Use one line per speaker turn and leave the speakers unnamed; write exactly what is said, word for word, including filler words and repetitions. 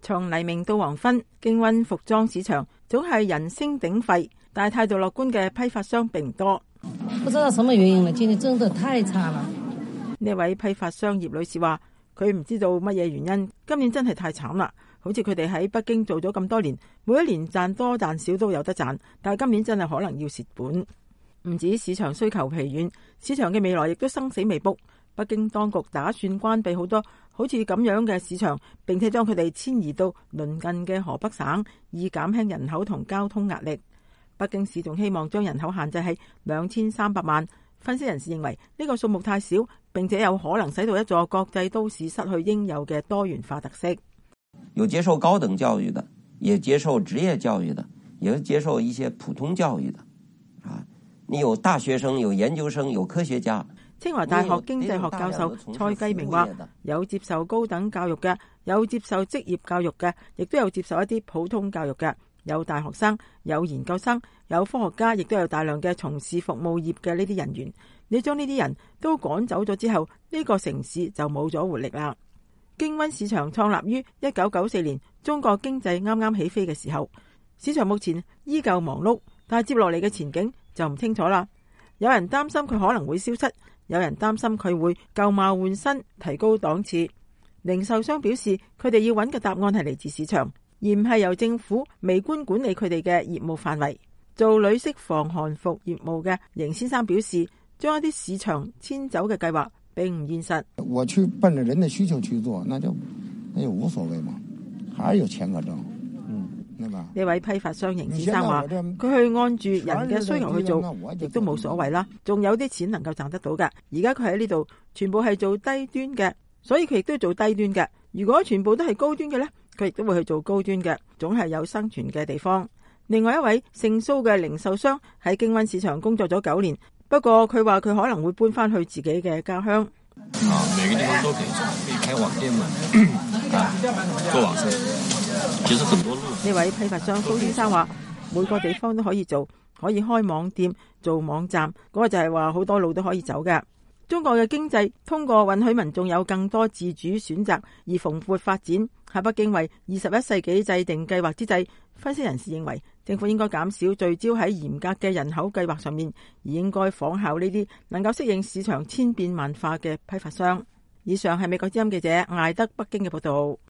從黎明到黃昏，京溫服裝市場總係人聲鼎沸，但係態度樂觀嘅批發商並唔多。
不知道什麼原因呢？今年真的太差了。
呢位批發商葉女士話：佢唔知道乜嘢原因，今年真係太慘啦。好似佢哋喺北京做咗咁多年，每一年賺多賺少都有得賺，但係今年真係可能要蝕本。唔止市場需求疲軟，市場嘅未來亦都生死未卜。北京當局打算關閉好多好似咁樣嘅市場，並且將佢哋遷移到鄰近嘅河北省，以減輕人口同交通壓力。北京市仲希望將人口限制喺兩千三百萬。分析人士認為呢個數目太少，並且有可能使到一座國際都市失去應有嘅多元化特色。
有接受高等教育的，也接受職業教育的，也接受一些普通教育的。啊，你有大學生，有研究生，有科學家。
清華大學經濟學教授蔡繼明話：有接受高等教育嘅，有接受職業教育嘅，亦都有接受一啲普通教育嘅。有大學生，有研究生，有科學家，亦都有大量嘅從事服務業嘅呢啲人員。你將呢啲人都趕走咗之後，呢個城市就冇咗活力啦。京溫市場創立於一九九四年，中國經濟啱啱起飛嘅時候，市場目前依舊忙碌，但係接落嚟嘅前景就唔清楚啦。有人擔心佢可能會消失，有人擔心佢會舊貌換新，提高檔次。零售商表示，佢哋要揾嘅答案係嚟自市場，而唔係由政府微觀管理佢哋嘅業務範圍。做女式防寒服業務嘅邢先生表示，將一啲市場遷走嘅計劃並唔現實。
我去奔着人的需求去做，那就那就無所謂嘛，還是有錢可掙。嗯，對吧？呢
位批發商邢先生話，佢去按住人嘅需求去做，亦都冇所謂啦。仲有啲錢能夠賺得到㗎。而家佢喺呢度全部係做低端嘅，所以佢亦都做低端嘅。如果全部都係高端嘅呢，佢亦都會去做高端嘅，總係有生存嘅地方。另外一位姓蘇嘅零售商喺京溫市場工作咗九年，不過佢話佢可能會搬翻去自己嘅家鄉。
啊，每個地方都可以做，可以開網店嘛，啊，做網上，其實很多路。
呢位批發商蘇先生話，每個地方都可以做，可以開網店、做網站，嗰個就係話好多路都可以走嘅。中國嘅經濟通過允許民眾有更多自主選擇而蓬勃發展。喺北京為二十一世紀制定計劃之際，分析人士認為政府應該減少聚焦喺嚴格嘅人口計劃上面，而應該仿效呢啲能夠適應市場千變萬化嘅批發商。以上係美國之音記者艾德北京嘅報道。